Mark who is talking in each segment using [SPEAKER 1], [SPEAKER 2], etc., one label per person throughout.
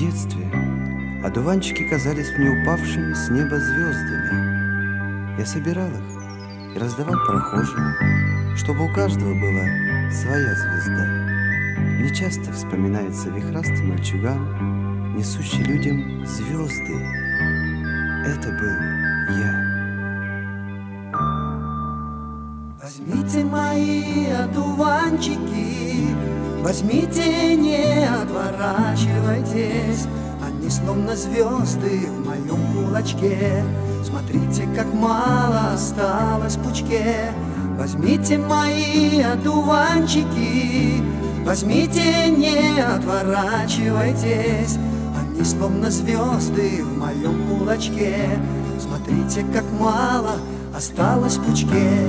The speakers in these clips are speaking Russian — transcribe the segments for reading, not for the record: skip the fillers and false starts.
[SPEAKER 1] детстве одуванчики казались мне упавшими с неба звездами. Я собирал их и раздавал прохожим, чтобы у каждого была своя звезда. Мне часто вспоминается вихрастый мальчуган, несущий людям звезды. Это был я.
[SPEAKER 2] Возьмите мои одуванчики, возьмите, не отворачивайтесь. Они словно звезды в моем кулачке. Смотрите, как мало осталось в пучке. Возьмите мои одуванчики, возьмите, не отворачивайтесь. Они словно звезды в моем кулачке. Смотрите, как мало осталось в пучке.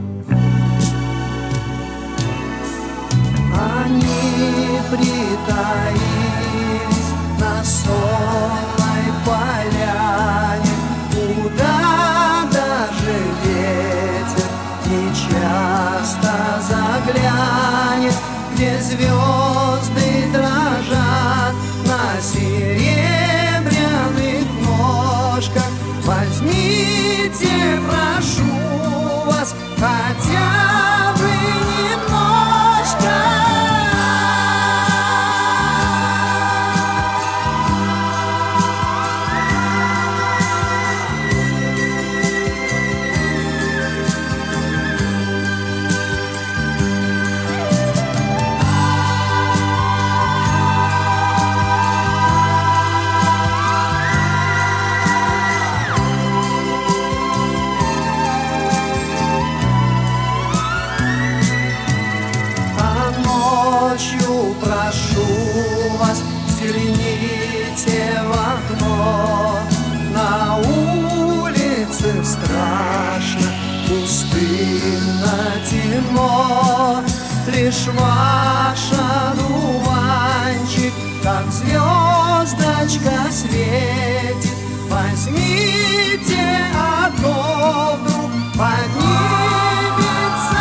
[SPEAKER 2] Они притаились на сонной поляне, куда даже ветер не часто заглянет, где звезды дрожат на серебряных ножках. Возьмите, прошу вас, хотя бы немножко. Ночью прошу вас, взгляните в окно. На улице страшно, пустынно, темно. Лишь ваш одуванчик, как звездочка, светит. Возьмите одно вдруг, поднимется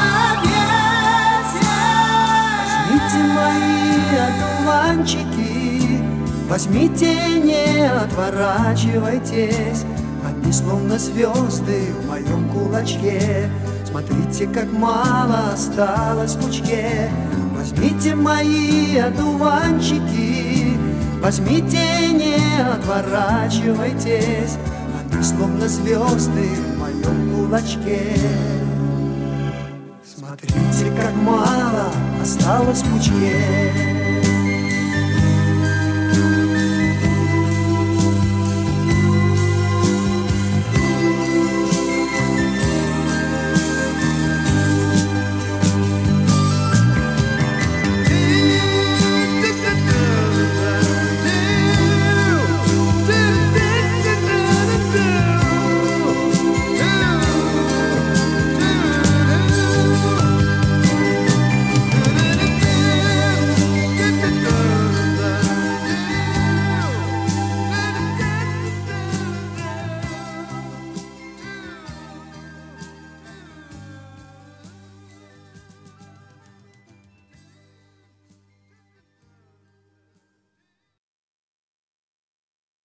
[SPEAKER 2] ветер. Мои одуванчики, возьмите, не отворачивайтесь. Они словно звезды в моем кулачке. Смотрите, как мало осталось в пучке. Возьмите мои одуванчики, возьмите, не отворачивайтесь. Они словно звезды в моем кулачке. Смотрите, как мало осталось в пучке.